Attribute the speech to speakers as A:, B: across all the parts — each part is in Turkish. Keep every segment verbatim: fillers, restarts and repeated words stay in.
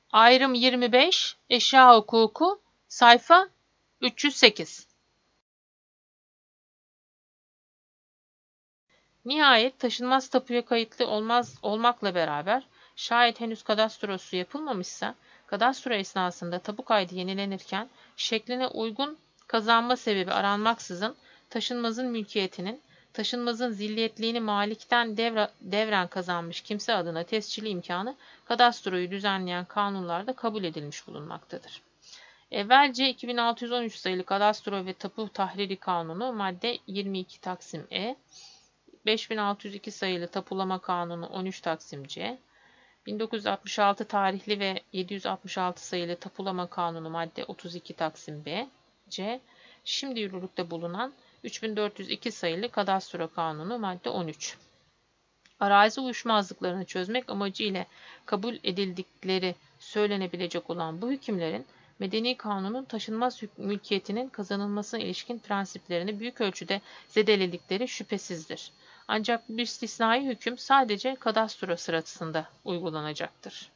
A: Ayrım yirmi beş, eşya hukuku, sayfa üç yüz sekiz. Nihayet taşınmaz tapuya kayıtlı olmaz olmakla beraber şayet henüz kadastrosu yapılmamışsa, kadastro esnasında tapu kaydı yenilenirken şekline uygun kazanma sebebi aranmaksızın taşınmazın mülkiyetinin, taşınmazın zilliyetliğini malikten devra, devren kazanmış kimse adına tescili imkanı kadastroyu düzenleyen kanunlarda kabul edilmiş bulunmaktadır. Evvelce iki bin altı yüz on üç sayılı Kadastro ve Tapu Tahriri Kanunu madde yirmi iki Taksim E, beş bin altı yüz iki sayılı Tapulama Kanunu on üç Taksim C, bin dokuz yüz altmış altı tarihli ve yedi yüz altmış altı sayılı Tapulama Kanunu madde otuz iki Taksim B, C, şimdi yürürlükte bulunan üç bin dört yüz iki sayılı Kadastro Kanunu madde on üç. Arazi uyuşmazlıklarını çözmek amacıyla kabul edildikleri söylenebilecek olan bu hükümlerin Medeni Kanun'un taşınmaz mülkiyetinin kazanılmasına ilişkin prensiplerini büyük ölçüde zedeledikleri şüphesizdir. Ancak bu istisnai hüküm sadece kadastro sırasında uygulanacaktır.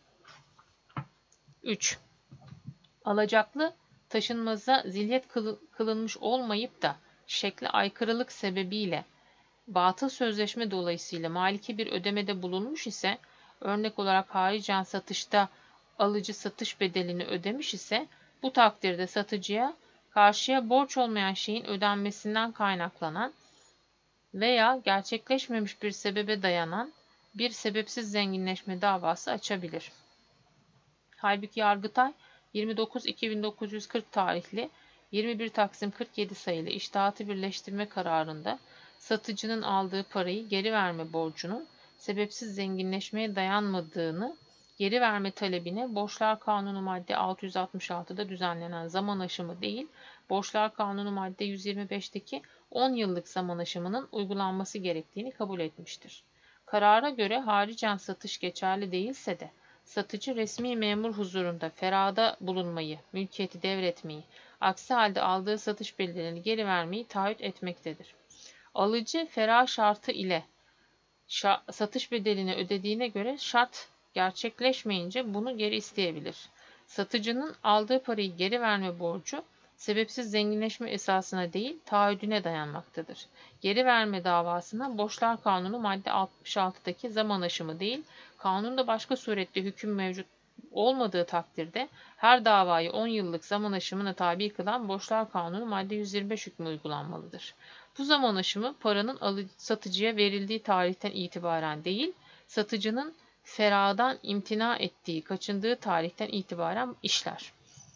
A: üç. Alacaklı taşınmaza zilyet kılınmış olmayıp da şekle aykırılık sebebiyle batıl sözleşme dolayısıyla maliki bir ödemede bulunmuş ise, örnek olarak haricen satışta alıcı satış bedelini ödemiş ise, bu takdirde satıcıya karşıya borç olmayan şeyin ödenmesinden kaynaklanan veya gerçekleşmemiş bir sebebe dayanan bir sebepsiz zenginleşme davası açabilir. Halbuki Yargıtay yirmi dokuz iki bin dokuz yüz kırk tarihli yirmi bir Taksim kırk yedi sayılı İştahatı Birleştirme kararında satıcının aldığı parayı geri verme borcunun sebepsiz zenginleşmeye dayanmadığını, geri verme talebine Borçlar Kanunu madde altı yüz altmış altıda düzenlenen zaman aşımı değil, Borçlar Kanunu madde yüz yirmi beşteki on yıllık zaman aşımının uygulanması gerektiğini kabul etmiştir. Karara göre haricen satış geçerli değilse de satıcı resmi memur huzurunda ferada bulunmayı, mülkiyeti devretmeyi, aksi halde aldığı satış bedelini geri vermeyi taahhüt etmektedir. Alıcı ferah şartı ile satış bedelini ödediğine göre şart gerçekleşmeyince bunu geri isteyebilir. Satıcının aldığı parayı geri verme borcu sebepsiz zenginleşme esasına değil taahhüdüne dayanmaktadır. Geri verme davasına Borçlar Kanunu madde altmış altıdaki zaman aşımı değil, kanunda başka surette hüküm mevcut olmadığı takdirde her davayı on yıllık zaman aşımına tabi kılan Borçlar Kanunu madde yüz yirmi beş hükmü uygulanmalıdır. Bu zaman aşımı paranın satıcıya verildiği tarihten itibaren değil, satıcının feradan imtina ettiği, kaçındığı tarihten itibaren işler.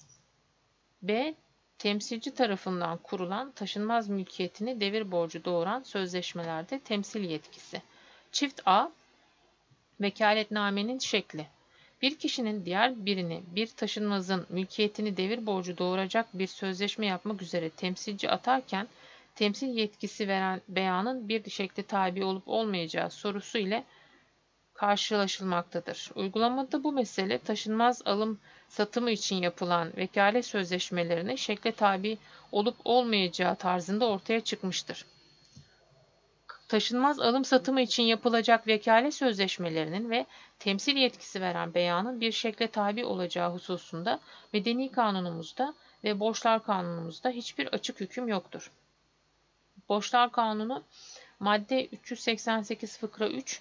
A: B. Temsilci tarafından kurulan taşınmaz mülkiyetini devir borcu doğuran sözleşmelerde temsil yetkisi. Çift A. Vekaletnamenin şekli. Bir kişinin diğer birini bir taşınmazın mülkiyetini devir borcu doğuracak bir sözleşme yapmak üzere temsilci atarken, temsil yetkisi veren beyanın bir şekle tabi olup olmayacağı sorusu ile karşılaşılmaktadır. Uygulamada bu mesele taşınmaz alım satımı için yapılan vekalet sözleşmelerine şekle tabi olup olmayacağı tarzında ortaya çıkmıştır. Taşınmaz alım satımı için yapılacak vekalet sözleşmelerinin ve temsil yetkisi veren beyanın bir şekle tabi olacağı hususunda Medeni Kanunumuzda ve Borçlar Kanunumuzda hiçbir açık hüküm yoktur. Borçlar Kanunu madde üç yüz seksen sekiz fıkra üç,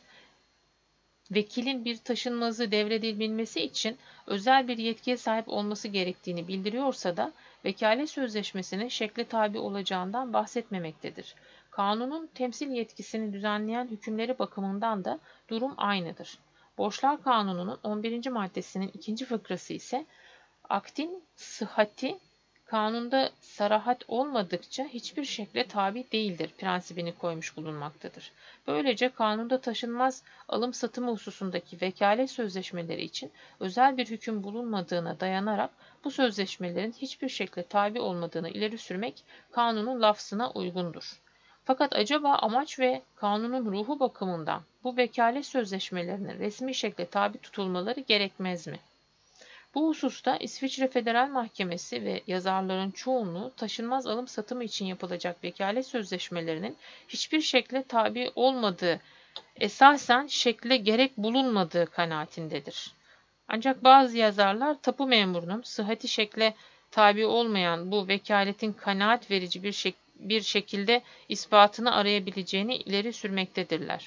A: vekilin bir taşınmazı devredebilmesi için özel bir yetkiye sahip olması gerektiğini bildiriyorsa da vekalet sözleşmesine şekle tabi olacağından bahsetmemektedir. Kanunun temsil yetkisini düzenleyen hükümleri bakımından da durum aynıdır. Borçlar Kanunu'nun on birinci maddesinin ikinci fıkrası ise akdin sıhhati kanunda sarahat olmadıkça hiçbir şekle tabi değildir prensibini koymuş bulunmaktadır. Böylece kanunda taşınmaz alım satımı hususundaki vekalet sözleşmeleri için özel bir hüküm bulunmadığına dayanarak bu sözleşmelerin hiçbir şekle tabi olmadığını ileri sürmek kanunun lafzına uygundur. Fakat acaba amaç ve kanunun ruhu bakımından bu vekalet sözleşmelerinin resmi şekle tabi tutulmaları gerekmez mi? Bu hususta İsviçre Federal Mahkemesi ve yazarların çoğunluğu taşınmaz alım satımı için yapılacak vekalet sözleşmelerinin hiçbir şekle tabi olmadığı, esasen şekle gerek bulunmadığı kanaatindedir. Ancak bazı yazarlar tapu memurunun sıhhati şekle tabi olmayan bu vekaletin kanaat verici bir, şek bir şekilde ispatını arayabileceğini ileri sürmektedirler.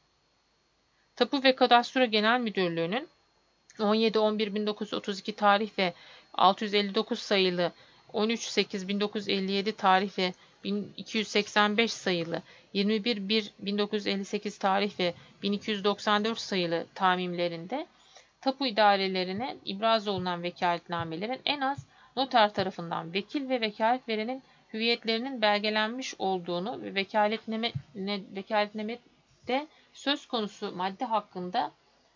A: Tapu ve Kadastro Genel Müdürlüğü'nün on yedi on bir bin dokuz yüz otuz iki tarih ve altı yüz elli dokuz sayılı on üç sekiz bin dokuz yüz elli yedi tarih ve bin iki yüz seksen beş sayılı yirmi bir bir bin dokuz yüz elli sekiz tarih ve bin iki yüz doksan dört sayılı tamimlerinde tapu idarelerine ibraz olunan vekaletnamelerin en az noter tarafından vekil ve vekalet verenin hüviyetlerinin belgelenmiş olduğunu ve vekaletname, vekaletnamede söz konusu madde hakkında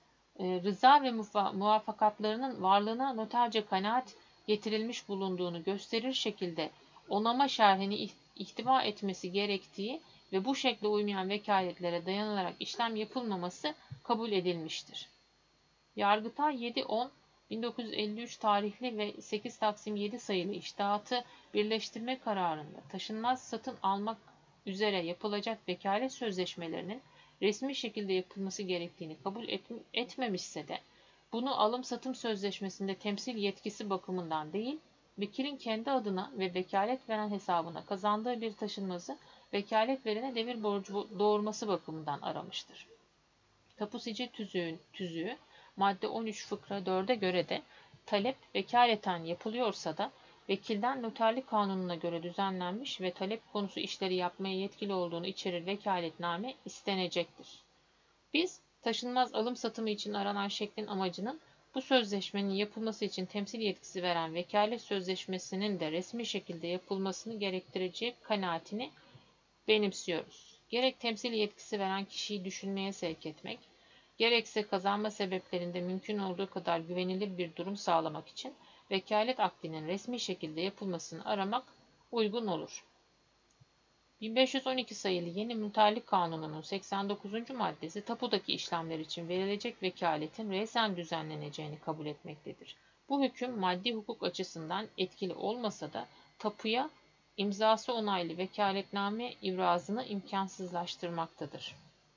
A: rıza ve muvafakatlarının varlığına noterce kanaat getirilmiş bulunduğunu gösterir şekilde onama şerhini ihtiva etmesi gerektiği ve bu şekle uymayan vekaletlere dayanılarak işlem yapılmaması kabul edilmiştir. Yargıtay yedi on bin dokuz yüz elli üç tarihli ve sekiz Taksim yedi sayılı iştahatı birleştirme kararında taşınmaz satın almak üzere yapılacak vekalet sözleşmelerinin resmi şekilde yapılması gerektiğini kabul etmemişse de bunu alım-satım sözleşmesinde temsil yetkisi bakımından değil, vekilin kendi adına ve vekalet veren hesabına kazandığı bir taşınmazı vekalet verene devir borcu doğurması bakımından aramıştır. Tapu sicil tüzüğü, tüzüğü madde on üç fıkra dörde göre de talep vekaleten yapılıyorsa da vekilden noterlik kanununa göre düzenlenmiş ve talep konusu işleri yapmaya yetkili olduğunu içerir vekaletname istenecektir. Biz taşınmaz alım satımı için aranan şeklin amacının bu sözleşmenin yapılması için temsil yetkisi veren vekalet sözleşmesinin de resmi şekilde yapılmasını gerektireceği kanaatini benimsiyoruz. Gerek temsil yetkisi veren kişiyi düşünmeye sevk etmek, gerekse kazanma sebeplerinde mümkün olduğu kadar güvenilir bir durum sağlamak için vekalet akdinin resmi şekilde yapılmasını aramak uygun olur. bin beş yüz on iki sayılı Yeni Muhtarlık Kanunu'nun seksen dokuzuncu maddesi tapudaki işlemler için verilecek vekaletin resen düzenleneceğini kabul etmektedir. Bu hüküm maddi hukuk açısından etkili olmasa da tapuya imzası onaylı vekaletname ibrazını imkansızlaştırmaktadır.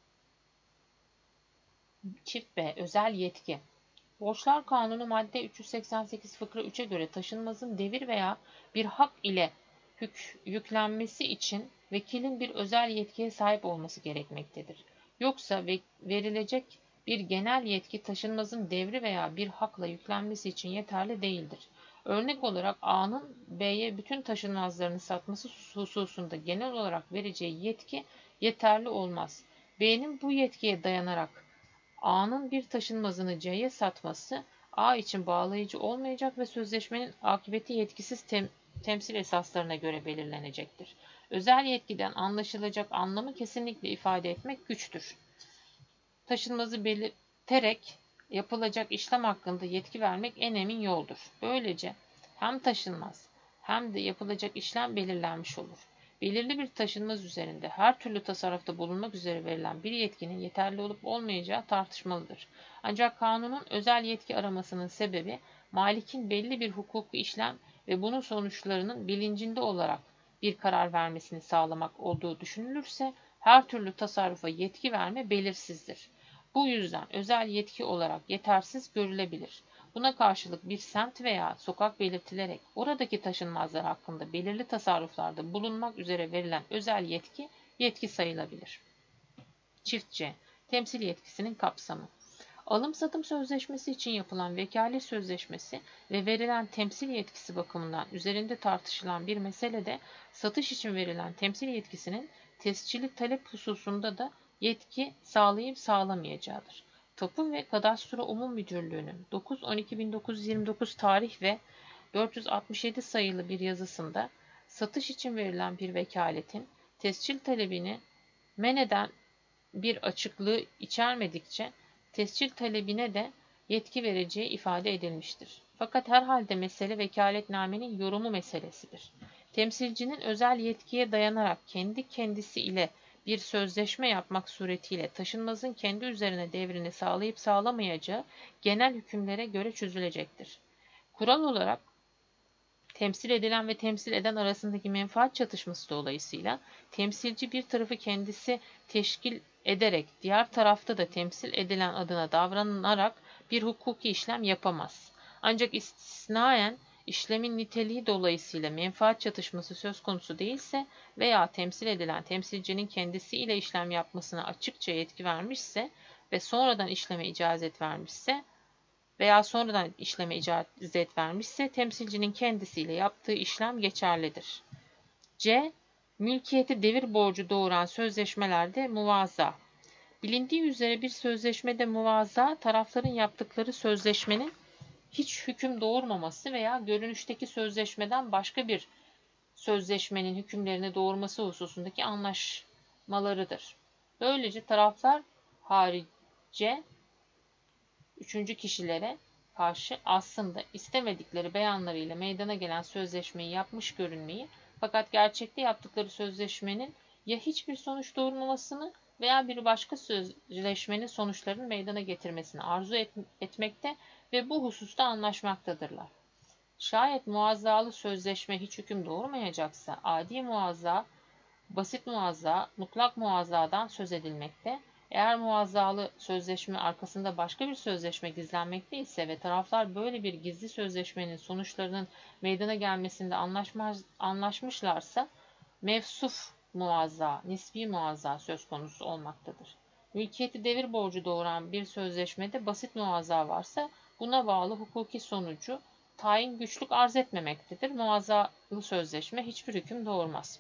A: Çift B. Özel yetki. Borçlar Kanunu madde üç yüz seksen sekiz fıkra üçe göre taşınmazın devir veya bir hak ile hük yüklenmesi için vekilin bir özel yetkiye sahip olması gerekmektedir. Yoksa verilecek bir genel yetki taşınmazın devri veya bir hakla yüklenmesi için yeterli değildir. Örnek olarak A'nın B'ye bütün taşınmazlarını satması hususunda genel olarak vereceği yetki yeterli olmaz. B'nin bu yetkiye dayanarak A'nın bir taşınmazını C'ye satması A için bağlayıcı olmayacak ve sözleşmenin akıbeti yetkisiz tem temsil esaslarına göre belirlenecektir. Özel yetkiden anlaşılacak anlamı kesinlikle ifade etmek güçtür. Taşınmazı belirterek yapılacak işlem hakkında yetki vermek en emin yoldur. Böylece hem taşınmaz hem de yapılacak işlem belirlenmiş olur. Belirli bir taşınmaz üzerinde her türlü tasarrufta bulunmak üzere verilen bir yetkinin yeterli olup olmayacağı tartışmalıdır. Ancak kanunun özel yetki aramasının sebebi malikin belli bir hukuki işlem ve bunun sonuçlarının bilincinde olarak bir karar vermesini sağlamak olduğu düşünülürse her türlü tasarrufa yetki verme belirsizdir. Bu yüzden özel yetki olarak yetersiz görülebilir. Buna karşılık bir semt veya sokak belirtilerek oradaki taşınmazlar hakkında belirli tasarruflarda bulunmak üzere verilen özel yetki, yetki sayılabilir. Çift C. Temsil yetkisinin kapsamı. Alım-satım sözleşmesi için yapılan vekalet sözleşmesi ve verilen temsil yetkisi bakımından üzerinde tartışılan bir mesele de satış için verilen temsil yetkisinin tescilli talep hususunda da yetki sağlayıp sağlamayacağıdır. Tapu ve Kadastro Umum Müdürlüğü'nün dokuz on iki bin dokuz yüz yirmi dokuz tarih ve dört yüz altmış yedi sayılı bir yazısında satış için verilen bir vekaletin tescil talebini men eden bir açıklığı içermedikçe tescil talebine de yetki vereceği ifade edilmiştir. Fakat herhalde mesele vekaletnamenin yorumu meselesidir. Temsilcinin özel yetkiye dayanarak kendi kendisi ile bir sözleşme yapmak suretiyle taşınmazın kendi üzerine devrini sağlayıp sağlamayacağı genel hükümlere göre çözülecektir. Kural olarak temsil edilen ve temsil eden arasındaki menfaat çatışması dolayısıyla temsilci bir tarafı kendisi teşkil ederek diğer tarafta da temsil edilen adına davranarak bir hukuki işlem yapamaz. Ancak istisnaen işlemin niteliği dolayısıyla menfaat çatışması söz konusu değilse veya temsil edilen temsilcinin kendisi ile işlem yapmasına açıkça yetki vermişse ve sonradan işleme icazet vermişse veya sonradan işleme icazet vermişse temsilcinin kendisiyle yaptığı işlem geçerlidir. C. Mülkiyeti devir borcu doğuran sözleşmelerde muvaza. Bilindiği üzere bir sözleşmede muvaza, tarafların yaptıkları sözleşmenin hiç hüküm doğurmaması veya görünüşteki sözleşmeden başka bir sözleşmenin hükümlerini doğurması hususundaki anlaşmalarıdır. Böylece taraflar harice üçüncü kişilere karşı aslında istemedikleri beyanlarıyla meydana gelen sözleşmeyi yapmış görünmeyi, fakat gerçekte yaptıkları sözleşmenin ya hiçbir sonuç doğurmamasını veya bir başka sözleşmenin sonuçlarını meydana getirmesini arzu et etmekte ve bu hususta anlaşmaktadırlar. Şayet muazzalı sözleşme hiç hüküm doğurmayacaksa, adi muazza, basit muazza, mutlak muazzadan söz edilmekte. Eğer muazzalı sözleşme arkasında başka bir sözleşme gizlenmekte ise ve taraflar böyle bir gizli sözleşmenin sonuçlarının meydana gelmesinde anlaşmaz, anlaşmışlarsa, mevsuf muazza, nisbi muazza söz konusu olmaktadır. Mülkiyeti devir borcu doğuran bir sözleşmede basit muazza varsa, buna bağlı hukuki sonucu tayin güçlük arz etmemektedir. Muazzalı sözleşme hiçbir hüküm doğurmaz.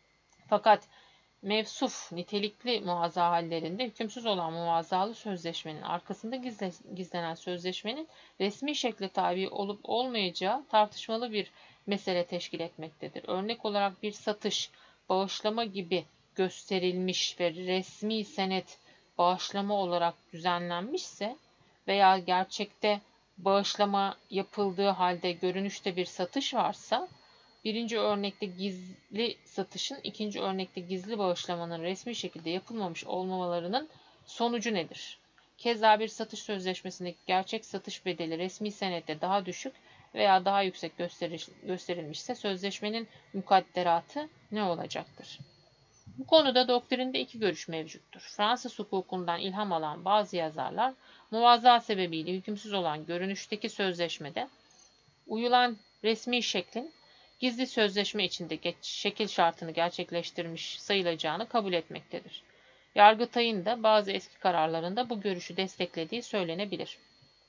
A: Fakat mevsuf, nitelikli muazza hallerinde hükümsüz olan muazzalı sözleşmenin arkasında gizle, gizlenen sözleşmenin resmi şekle tabi olup olmayacağı tartışmalı bir mesele teşkil etmektedir. Örnek olarak bir satış, bağışlama gibi gösterilmiş ve resmi senet bağışlama olarak düzenlenmişse veya gerçekte bağışlama yapıldığı halde görünüşte bir satış varsa, birinci örnekte gizli satışın, ikinci örnekte gizli bağışlamanın resmi şekilde yapılmamış olmalarının sonucu nedir? Keza bir satış sözleşmesindeki gerçek satış bedeli resmi senette daha düşük veya daha yüksek gösterilmişse sözleşmenin mukadderatı ne olacaktır? Bu konuda doktrinde iki görüş mevcuttur. Fransız hukukundan ilham alan bazı yazarlar, muvazza sebebiyle hükümsüz olan görünüşteki sözleşmede uyulan resmi şeklin gizli sözleşme içinde şekil şartını gerçekleştirmiş sayılacağını kabul etmektedir. Yargıtay'ın da bazı eski kararlarında bu görüşü desteklediği söylenebilir.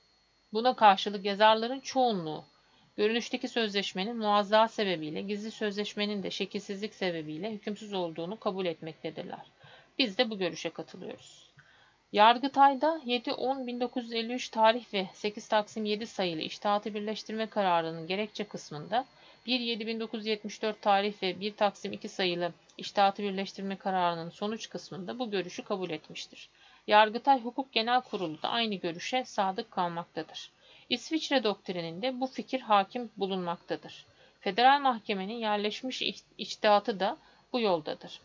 A: Buna karşılık yazarların çoğunluğu, görünüşteki sözleşmenin muazza sebebiyle, gizli sözleşmenin de şekilsizlik sebebiyle hükümsüz olduğunu kabul etmektedirler. Biz de bu görüşe katılıyoruz. Yargıtay'da yedi on bin dokuz yüz elli üç tarih ve sekiz Taksim yedi sayılı İçtihatı Birleştirme Kararı'nın gerekçe kısmında, bir yedi bin dokuz yüz yetmiş dört tarih ve bir Taksim iki sayılı İçtihatı Birleştirme Kararı'nın sonuç kısmında bu görüşü kabul etmiştir. Yargıtay Hukuk Genel Kurulu da aynı görüşe sadık kalmaktadır. İsviçre doktrininde bu fikir hakim bulunmaktadır. Federal Mahkemenin yerleşmiş içtihatı da bu yoldadır.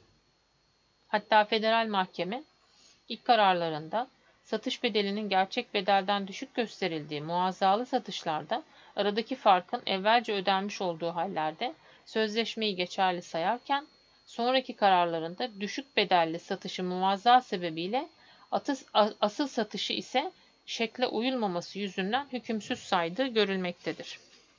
A: Hatta Federal Mahkeme ilk kararlarında satış bedelinin gerçek bedelden düşük gösterildiği muazzalı satışlarda aradaki farkın evvelce ödenmiş olduğu hallerde sözleşmeyi geçerli sayarken, sonraki kararlarında düşük bedelli satışı muazza sebebiyle atız, asıl satışı ise şekle uyulmaması yüzünden hükümsüz saydığı görülmektedir.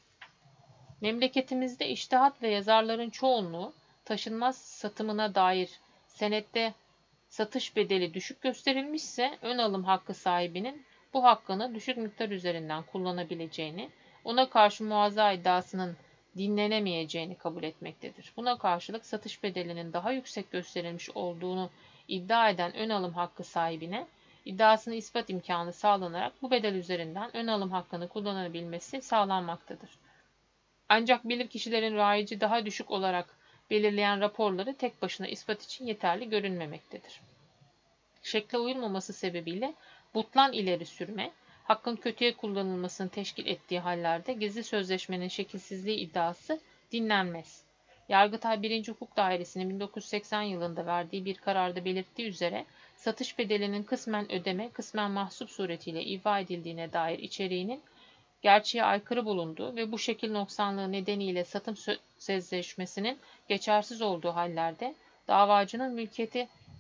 A: Memleketimizde içtihat ve yazarların çoğunluğu taşınmaz satımına dair senette satış bedeli düşük gösterilmişse ön alım hakkı sahibinin bu hakkını düşük miktar üzerinden kullanabileceğini, ona karşı muazza iddiasının dinlenemeyeceğini kabul etmektedir. Buna karşılık satış bedelinin daha yüksek gösterilmiş olduğunu iddia eden ön alım hakkı sahibine iddiasını ispat imkanı sağlanarak bu bedel üzerinden ön alım hakkını kullanabilmesi sağlanmaktadır. Ancak bilirkişilerin rayici daha düşük olarak belirleyen raporları tek başına ispat için yeterli görünmemektedir. Şekle uyulmaması sebebiyle butlan ileri sürme, hakkın kötüye kullanılmasını teşkil ettiği hallerde gizli sözleşmenin şekilsizliği iddiası dinlenmez. Yargıtay birinci Hukuk Dairesi'nin bin dokuz yüz seksen yılında verdiği bir kararda belirttiği üzere, satış bedelinin kısmen ödeme, kısmen mahsup suretiyle ifa edildiğine dair içeriğinin gerçeğe aykırı bulunduğu ve bu şekil noksanlığı nedeniyle satım sözleşmesinin geçersiz olduğu hallerde davacının mülkiyeti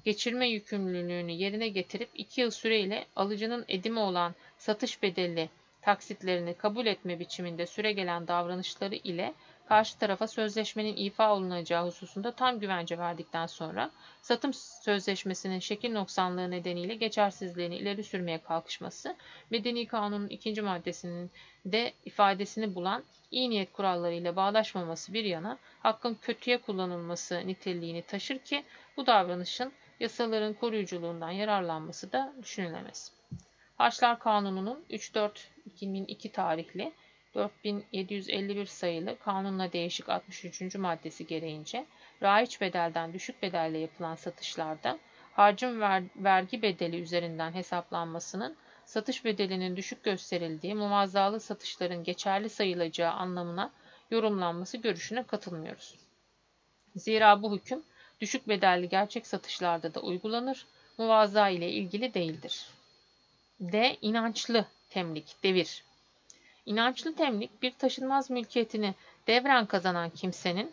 A: geçirme yükümlülüğünü yerine getirip iki yıl süreyle alıcının edimi olan satış bedeli taksitlerini kabul etme biçiminde süregelen davranışları ile karşı tarafa sözleşmenin ifa olunacağı hususunda tam güvence verdikten sonra satım sözleşmesinin şekil noksanlığı nedeniyle geçersizliğini ileri sürmeye kalkışması, Medeni Kanun'un ikinci maddesinin de ifadesini bulan iyi niyet kuralları ile bağdaşmaması bir yana hakkın kötüye kullanılması niteliğini taşır ki bu davranışın yasaların koruyuculuğundan yararlanması da düşünülemez. Harçlar Kanunu'nun üç dört iki bin iki tarihli dört bin yedi yüz elli bir sayılı kanunla değişik altmış üçüncü maddesi gereğince raiç bedelden düşük bedelle yapılan satışlarda harcın ver, vergi bedeli üzerinden hesaplanmasının satış bedelinin düşük gösterildiği muvazzalı satışların geçerli sayılacağı anlamına yorumlanması görüşüne katılmıyoruz. Zira bu hüküm düşük bedelli gerçek satışlarda da uygulanır, muvazza ile ilgili değildir. D. İnançlı temlik, devir. İnançlı temlik, bir taşınmaz mülkiyetini devren kazanan kimsenin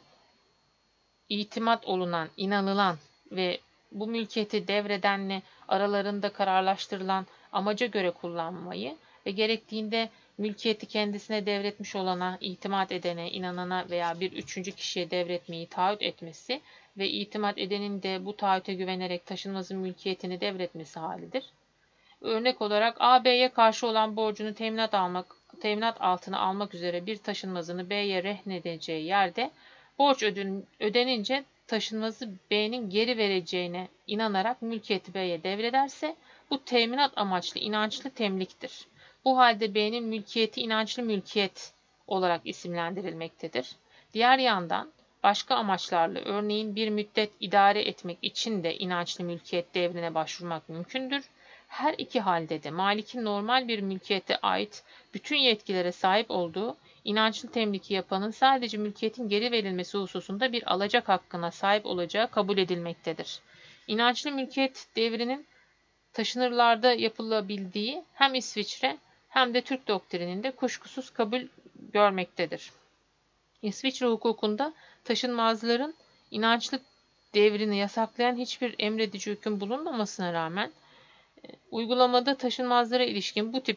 A: itimat olunan, inanılan ve bu mülkiyeti devredenle aralarında kararlaştırılan amaca göre kullanmayı ve gerektiğinde mülkiyeti kendisine devretmiş olana, itimat edene, inanana veya bir üçüncü kişiye devretmeyi taahhüt etmesi ve itimat edenin de bu taahhüte güvenerek taşınmazın mülkiyetini devretmesi halidir. Örnek olarak A, B'ye karşı olan borcunu teminat almak, teminat altına almak üzere bir taşınmazını B'ye rehnedeceği yerde borç öden, ödenince taşınmazı B'nin geri vereceğine inanarak mülkiyeti B'ye devrederse bu teminat amaçlı inançlı temliktir. Bu halde B'nin mülkiyeti inançlı mülkiyet olarak isimlendirilmektedir. Diğer yandan başka amaçlarla örneğin bir müddet idare etmek için de inançlı mülkiyet devrine başvurmak mümkündür. Her iki halde de malikin normal bir mülkiyete ait bütün yetkilere sahip olduğu, inançlı temliki yapanın sadece mülkiyetin geri verilmesi hususunda bir alacak hakkına sahip olacağı kabul edilmektedir. İnançlı mülkiyet devrinin taşınırlarda yapılabildiği hem İsviçre hem de Türk doktrininde kuşkusuz kabul görmektedir. İsviçre hukukunda taşınmazların inançlı devrini yasaklayan hiçbir emredici hüküm bulunmamasına rağmen uygulamada taşınmazlara ilişkin bu tip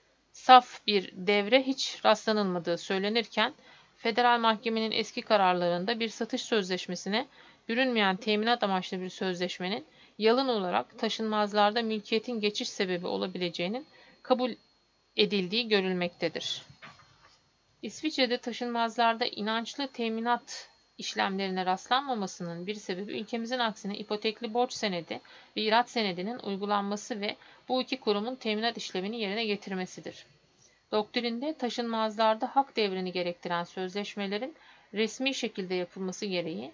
A: saf bir devre hiç rastlanılmadığı söylenirken, Federal Mahkemenin eski kararlarında bir satış sözleşmesine bürünmeyen teminat amaçlı bir sözleşmenin yalın olarak taşınmazlarda mülkiyetin geçiş sebebi olabileceğinin kabul edildiği görülmektedir. İsviçre'de taşınmazlarda inançlı teminat işlemlerine rastlanmamasının bir sebebi ülkemizin aksine ipotekli borç senedi ve irat senedinin uygulanması ve bu iki kurumun teminat işlemini yerine getirmesidir. Doktrinde taşınmazlarda hak devrini gerektiren sözleşmelerin resmi şekilde yapılması gereği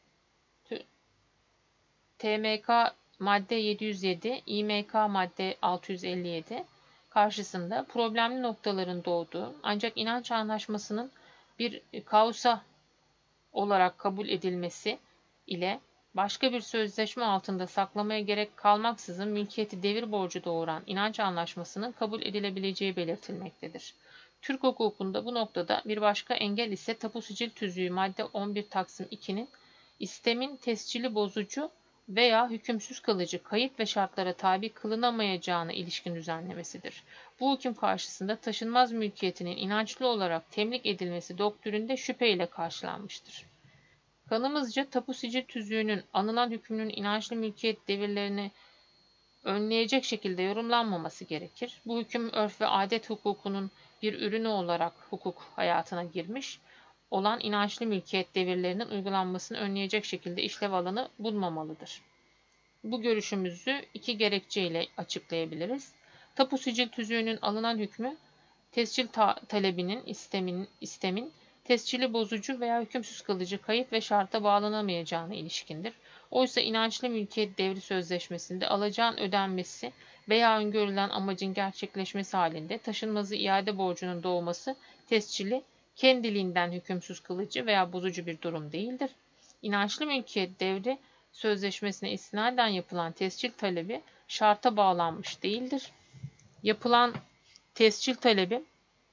A: T M K madde yedi yüz yedi, İ M K madde altı yüz elli yedi karşısında problemli noktaların doğduğu ancak inanç anlaşmasının bir kausa olarak kabul edilmesi ile başka bir sözleşme altında saklamaya gerek kalmaksızın mülkiyeti devir borcu doğuran inanç anlaşmasının kabul edilebileceği belirtilmektedir. Türk hukukunda bu noktada bir başka engel ise tapu sicil tüzüğü madde on bir Taksim iki'nin istemin tescili bozucu veya hükümsüz kalıcı kayıt ve şartlara tabi kılınamayacağına ilişkin düzenlemesidir. Bu hüküm karşısında taşınmaz mülkiyetinin inançlı olarak temlik edilmesi doktrinde şüpheyle karşılanmıştır. Kanımızca tapu sicil tüzüğünün anılan hükmünün inançlı mülkiyet devirlerini önleyecek şekilde yorumlanmaması gerekir. Bu hüküm örf ve adet hukukunun bir ürünü olarak hukuk hayatına girmiş olan inançlı mülkiyet devirlerinin uygulanmasını önleyecek şekilde işlev alanı bulmamalıdır. Bu görüşümüzü iki gerekçeyle açıklayabiliriz. Tapu sicil tüzüğünün alınan hükmü tescil ta talebinin istemin, istemin tescili bozucu veya hükümsüz kalıcı kayıt ve şarta bağlanamayacağına ilişkindir. Oysa inançlı mülkiyet devri sözleşmesinde alacağın ödenmesi veya öngörülen amacın gerçekleşmesi halinde taşınmazı iade borcunun doğması tescili kendiliğinden hükümsüz kılıcı veya bozucu bir durum değildir. İnançlı mülkiyet devri sözleşmesine istinaden yapılan tescil talebi şarta bağlanmış değildir. Yapılan tescil talebi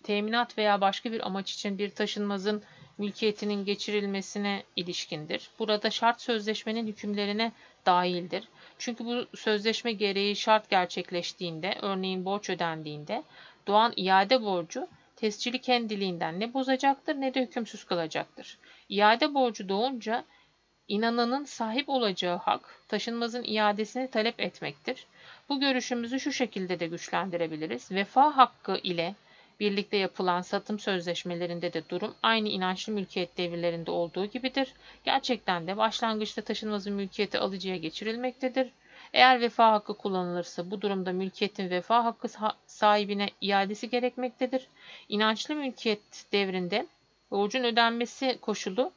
A: teminat veya başka bir amaç için bir taşınmazın mülkiyetinin geçirilmesine ilişkindir. Burada şart sözleşmenin hükümlerine dahildir. Çünkü bu sözleşme gereği şart gerçekleştiğinde, örneğin borç ödendiğinde doğan iade borcu tescili kendiliğinden ne bozacaktır ne de hükümsüz kılacaktır. İade borcu doğunca inananın sahip olacağı hak taşınmazın iadesini talep etmektir. Bu görüşümüzü şu şekilde de güçlendirebiliriz. Vefa hakkı ile birlikte yapılan satım sözleşmelerinde de durum aynı inançlı mülkiyet devirlerinde olduğu gibidir. Gerçekten de başlangıçta taşınmazın mülkiyeti alıcıya geçirilmektedir. Eğer vefa hakkı kullanılırsa bu durumda mülkiyetin vefa hakkı sahibine iadesi gerekmektedir. İnançlı mülkiyet devrinde borcun ödenmesi koşulu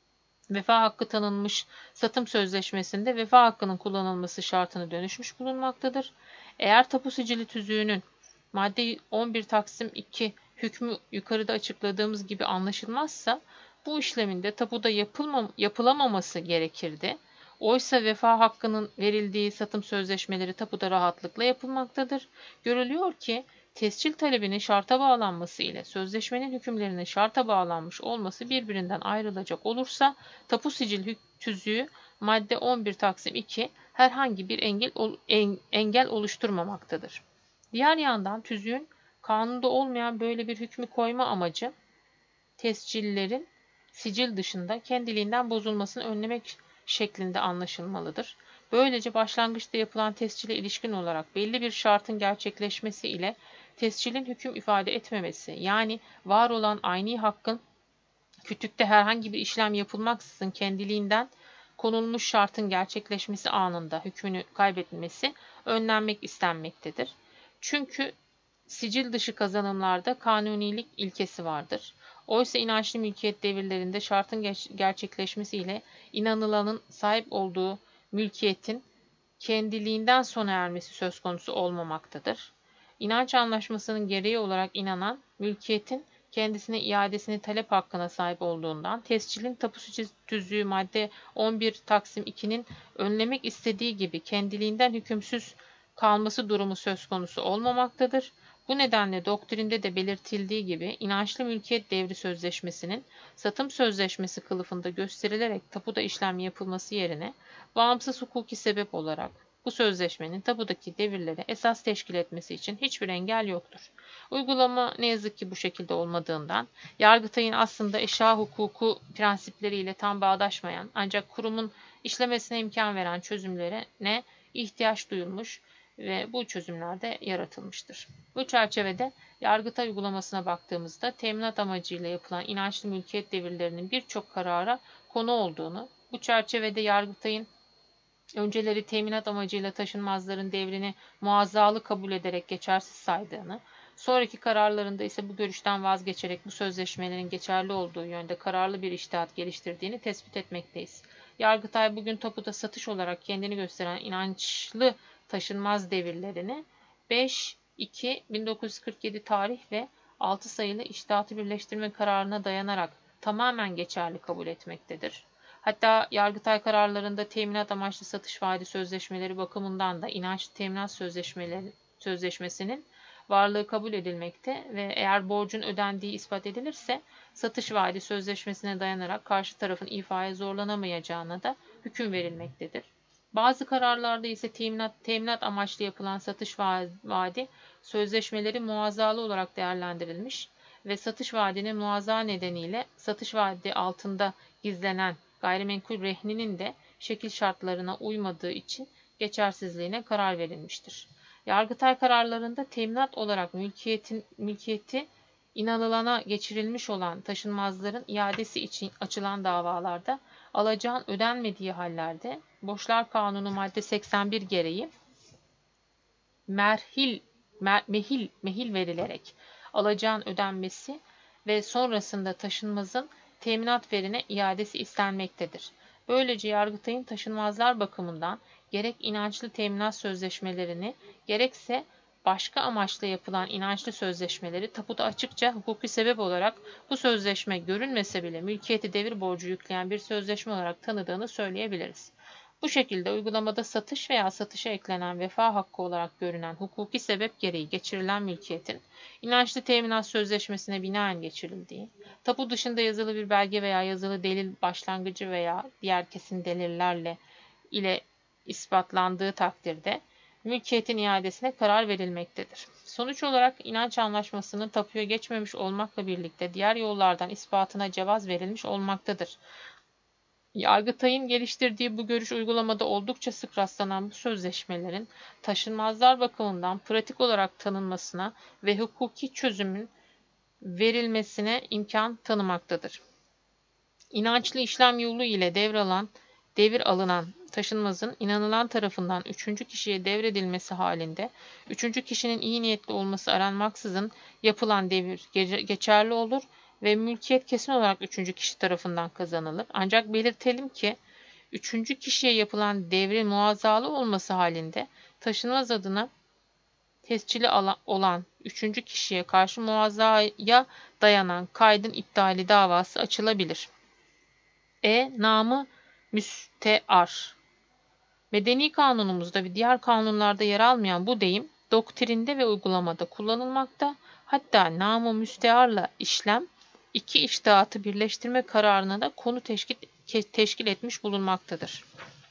A: vefa hakkı tanınmış satım sözleşmesinde vefa hakkının kullanılması şartına dönüşmüş bulunmaktadır. Eğer tapu sicili tüzüğünün madde on bir Taksim iki hükmü yukarıda açıkladığımız gibi anlaşılmazsa bu işlemin de tapuda yapılmam yapılamaması gerekirdi. Oysa vefa hakkının verildiği satım sözleşmeleri tapuda rahatlıkla yapılmaktadır. Görülüyor ki tescil talebinin şarta bağlanması ile sözleşmenin hükümlerinin şarta bağlanmış olması birbirinden ayrılacak olursa tapu sicil tüzüğü madde on bir Taksim iki herhangi bir engel, engel oluşturmamaktadır. Diğer yandan tüzüğün kanunda olmayan böyle bir hükmü koyma amacı tescillerin sicil dışında kendiliğinden bozulmasını önlemek şeklinde anlaşılmalıdır. Böylece başlangıçta yapılan tescile ilişkin olarak belli bir şartın gerçekleşmesi ile tescilin hüküm ifade etmemesi, yani var olan ayni hakkın kütükte herhangi bir işlem yapılmaksızın kendiliğinden konulmuş şartın gerçekleşmesi anında hükmünü kaybetmesi önlenmek istenmektedir. Çünkü sicil dışı kazanımlarda kanunilik ilkesi vardır. Oysa inançlı mülkiyet devirlerinde şartın gerçekleşmesiyle inanılanın sahip olduğu mülkiyetin kendiliğinden sona ermesi söz konusu olmamaktadır. İnanç anlaşmasının gereği olarak inanan, mülkiyetin kendisine iadesini talep hakkına sahip olduğundan, tescilin tapu sicil tüzüğü madde on bir Taksim iki'nin önlemek istediği gibi kendiliğinden hükümsüz kalması durumu söz konusu olmamaktadır. Bu nedenle doktrinde de belirtildiği gibi inançlı mülkiyet devri sözleşmesinin satım sözleşmesi kılıfında gösterilerek tapuda işlem yapılması yerine bağımsız hukuki sebep olarak bu sözleşmenin tapudaki devirleri esas teşkil etmesi için hiçbir engel yoktur. Uygulama ne yazık ki bu şekilde olmadığından, Yargıtay'ın aslında eşya hukuku prensipleriyle tam bağdaşmayan ancak kurumun işlemesine imkan veren çözümlerine ihtiyaç duyulmuş ve bu çözümlerde yaratılmıştır. Bu çerçevede Yargıtay uygulamasına baktığımızda teminat amacıyla yapılan inançlı mülkiyet devirlerinin birçok karara konu olduğunu, bu çerçevede Yargıtay'ın önceleri teminat amacıyla taşınmazların devrini muazzalı kabul ederek geçersiz saydığını, sonraki kararlarında ise bu görüşten vazgeçerek bu sözleşmelerin geçerli olduğu yönde kararlı bir içtihat geliştirdiğini tespit etmekteyiz. Yargıtay bugün tapuda satış olarak kendini gösteren inançlı taşınmaz devirlerini beş iki bin dokuz yüz kırk yedi tarih ve altı sayılı içtihatı birleştirme kararına dayanarak tamamen geçerli kabul etmektedir. Hatta Yargıtay kararlarında teminat amaçlı satış vaadi sözleşmeleri bakımından da inançlı teminat sözleşmeleri, sözleşmesinin varlığı kabul edilmekte ve eğer borcun ödendiği ispat edilirse satış vaadi sözleşmesine dayanarak karşı tarafın ifaya zorlanamayacağına da hüküm verilmektedir. Bazı kararlarda ise teminat, teminat amaçlı yapılan satış vaadi sözleşmeleri muazzalı olarak değerlendirilmiş ve satış vaadinin muazza nedeniyle satış vaadi altında gizlenen gayrimenkul rehninin de şekil şartlarına uymadığı için geçersizliğine karar verilmiştir. Yargıtay kararlarında teminat olarak mülkiyetin, mülkiyeti inanılana geçirilmiş olan taşınmazların iadesi için açılan davalarda alacağın ödenmediği hallerde Borçlar Kanunu madde seksen bir gereği merhil, mer, mehil, mehil verilerek alacağın ödenmesi ve sonrasında taşınmazın teminat verine iadesi istenmektedir. Böylece Yargıtay'ın taşınmazlar bakımından gerek inançlı teminat sözleşmelerini gerekse başka amaçla yapılan inançlı sözleşmeleri tapuda açıkça hukuki sebep olarak bu sözleşme görünmese bile mülkiyeti devir borcu yükleyen bir sözleşme olarak tanıdığını söyleyebiliriz. Bu şekilde uygulamada satış veya satışa eklenen vefa hakkı olarak görünen hukuki sebep gereği geçirilen mülkiyetin inançlı teminat sözleşmesine binaen geçirildiği, tapu dışında yazılı bir belge veya yazılı delil başlangıcı veya diğer kesin delillerle ile ispatlandığı takdirde mülkiyetin iadesine karar verilmektedir. Sonuç olarak inanç anlaşmasının tapuya geçmemiş olmakla birlikte diğer yollardan ispatına cevaz verilmiş olmaktadır. Yargıtay'ın geliştirdiği bu görüş uygulamada oldukça sık rastlanan bu sözleşmelerin taşınmazlar bakımından pratik olarak tanınmasına ve hukuki çözümün verilmesine imkan tanımaktadır. İnançlı işlem yolu ile devralan, devir alınan taşınmazın inanılan tarafından üçüncü kişiye devredilmesi halinde, üçüncü kişinin iyi niyetli olması aranmaksızın yapılan devir geçerli olur ve mülkiyet kesin olarak üçüncü kişi tarafından kazanılır. Ancak belirtelim ki, üçüncü kişiye yapılan devrin muazzalı olması halinde taşınmaz adına tescili olan üçüncü kişiye karşı muazzaya dayanan kaydın iptali davası açılabilir. E. Namı müstear. Medeni kanunumuzda ve diğer kanunlarda yer almayan bu deyim, doktrinde ve uygulamada kullanılmakta, hatta namı müstearla işlem, iki içtihatı birleştirme kararına da konu teşkil, teşkil etmiş bulunmaktadır.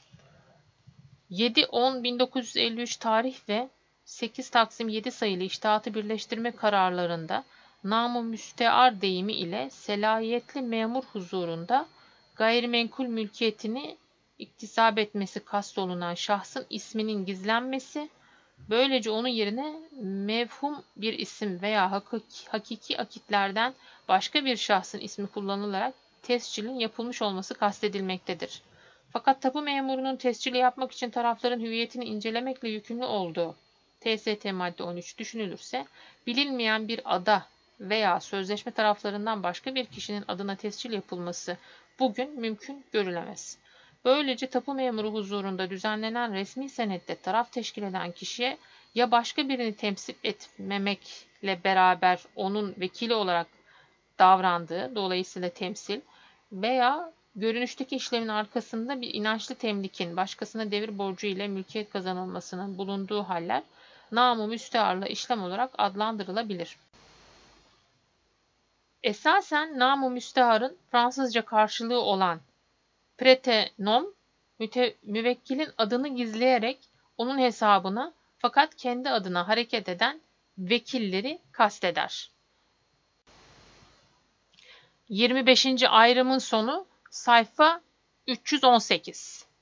A: yedi on bin dokuz yüz elli üç tarih ve sekiz Taksim yedi sayılı içtihatı birleştirme kararlarında namı müstear deyimi ile selahiyetli memur huzurunda gayrimenkul mülkiyetini iktisap etmesi kastolunan şahsın isminin gizlenmesi, böylece onun yerine mevhum bir isim veya hakiki, hakiki akitlerden başka bir şahsın ismi kullanılarak tescilin yapılmış olması kastedilmektedir. Fakat tapu memurunun tescili yapmak için tarafların hüviyetini incelemekle yükümlü olduğu T S T madde on üç düşünülürse, bilinmeyen bir ada veya sözleşme taraflarından başka bir kişinin adına tescil yapılması bugün mümkün görülemez. Böylece tapu memuru huzurunda düzenlenen resmi senette taraf teşkil eden kişiye ya başka birini temsil etmemekle beraber onun vekili olarak davrandığı, dolayısıyla temsil, veya görünüşteki işlemin arkasında bir inançlı temlikin başkasına devir borcu ile mülkiyet kazanılmasının bulunduğu haller namı müstearla işlem olarak adlandırılabilir. Esasen namı müstearın Fransızca karşılığı olan prete-nom, müvekkilin adını gizleyerek onun hesabına fakat kendi adına hareket eden vekilleri kasteder. yirmi beşinci ayrımın sonu sayfa üç yüz on sekiz.